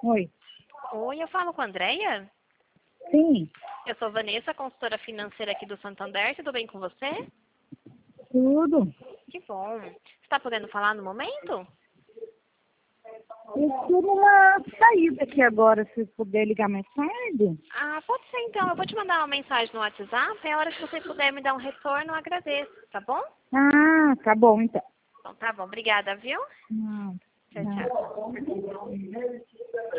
Oi. Oi, eu falo com a Andréia? Sim, Eu sou Vanessa, consultora financeira aqui do Santander. Tudo bem com você? tudo. Que bom. Você está podendo falar no momento? Eu estou numa saída aqui agora, se puder ligar mais tarde. Ah, pode ser então. Eu vou te mandar uma mensagem no WhatsApp. A hora que você puder me dar um retorno, eu agradeço, tá bom? Ah, tá bom então. Então tá bom. Obrigada, viu? Não, Tchau, tchau. não.